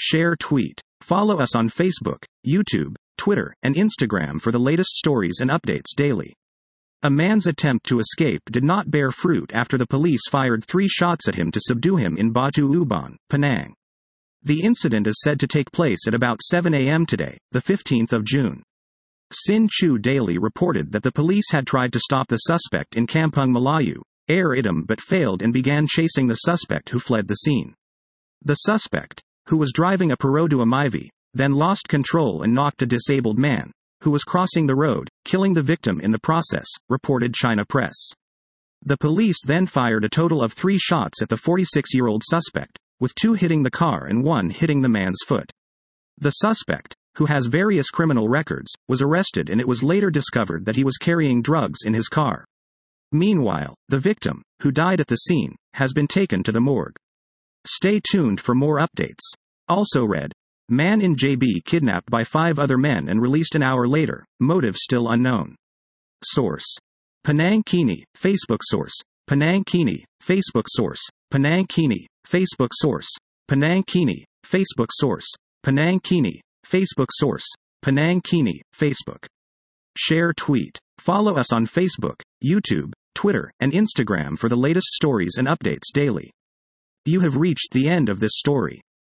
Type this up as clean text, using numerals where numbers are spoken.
Share tweet. Follow us on Facebook, YouTube, Twitter, and Instagram for the latest stories and updates daily. A man's attempt to escape did not bear fruit after the police fired 3 shots at him to subdue him in Batu Ubon, Penang. The incident is said to take place at about 7 a.m. today, the 15th of June. Sin Chu Daily reported that the police had tried to stop the suspect in Kampung Melayu, Air Idam, but failed and began chasing the suspect, who fled the scene. The suspect, who was driving a Perodua Myvi, then lost control and knocked a disabled man, who was crossing the road, killing the victim in the process, reported China Press. The police then fired a total of 3 shots at the 46-year-old suspect, with 2 hitting the car and 1 hitting the man's foot. The suspect, who has various criminal records, was arrested, and it was later discovered that he was carrying drugs in his car. Meanwhile, the victim, who died at the scene, has been taken to the morgue. Stay tuned for more updates. Also read, man in JB kidnapped by 5 other men and released an hour later, motive still unknown. Source: Penang Kini, Facebook source, Penang Kini, Facebook source, Penang Kini, Facebook source, Penang Kini, Facebook source, Penang Kini, Facebook source, Penang Kini, Facebook. Share tweet. Follow us on Facebook, YouTube, Twitter, and Instagram for the latest stories and updates daily. You have reached the end of this story.